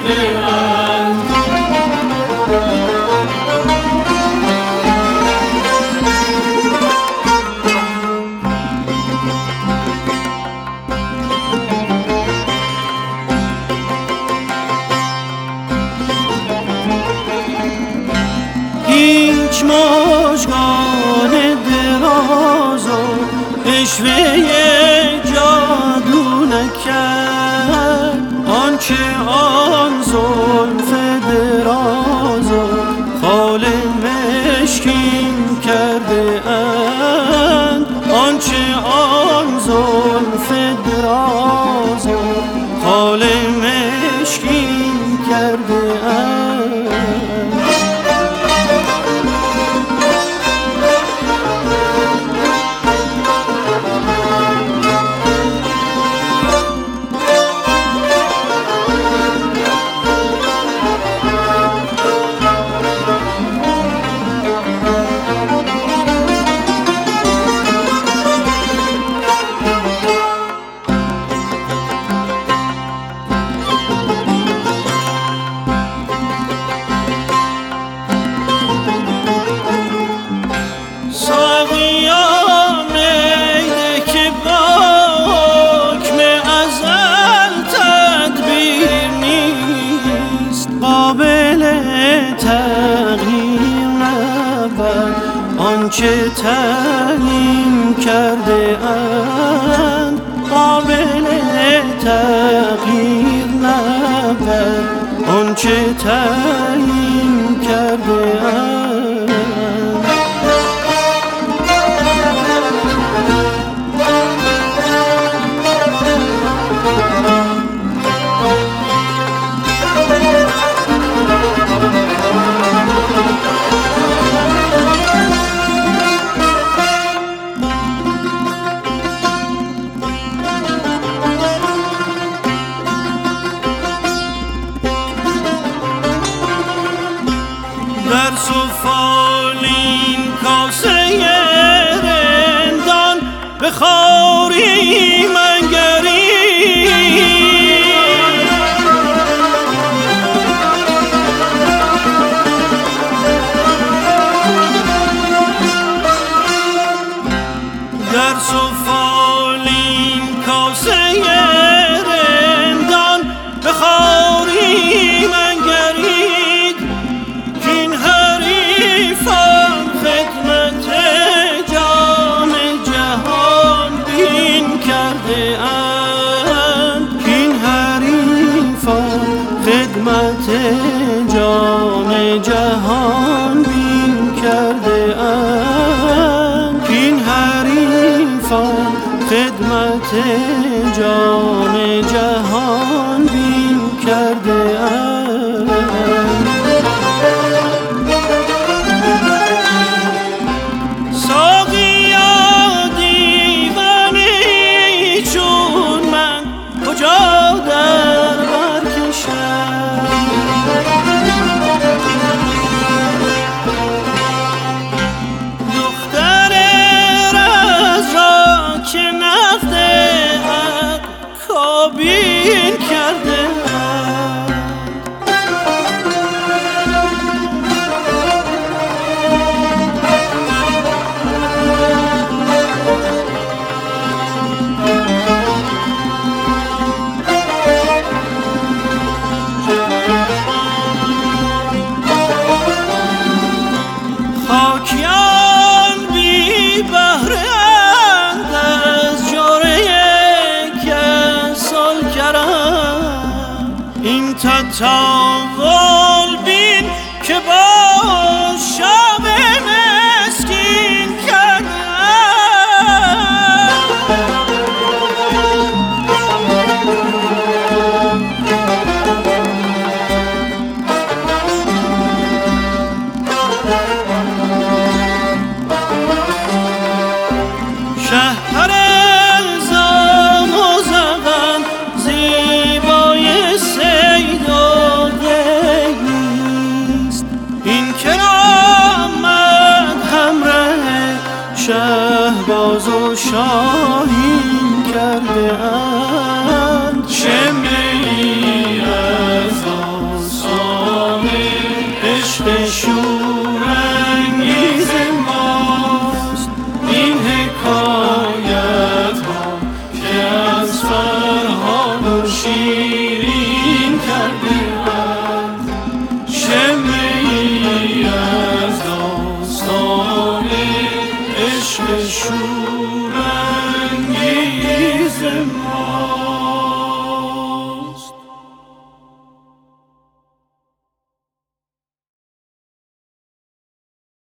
کرده اند. هیچ مژگان دراز و عشوه جادو نکرد، آنچه آن زلف دراز و خال مشکین کرده اند، آنچه آن زلف دراز و خال مشکین کرده اند. آنچه تعیین کرده اند قابل تغییر نبود، آنچه تعیین کرده اند. در سفالین کاسه رندان به خواری منگری، در سفالین کاسه رندان به خواری منگرید، کین حریفان خدمت جام جهان بین کرده اند، کین حریفان خدمت جام جهان بین کرده اند، کین حریفان خدمت جام جهان بین کرده اند. ساقیا دیوانه چون من کجا در بر کشم، دختر رز را که نفت حق کابین کرده اند. خاکیان بی بهره‌اند از جوره کسال کرم، این تطاول بین که با شب مسکین کردم. شهر الزام و زغن زیبای صید و دیست، این کرامت همراه شهباز و شاهین کرده اند. شمه ای از شور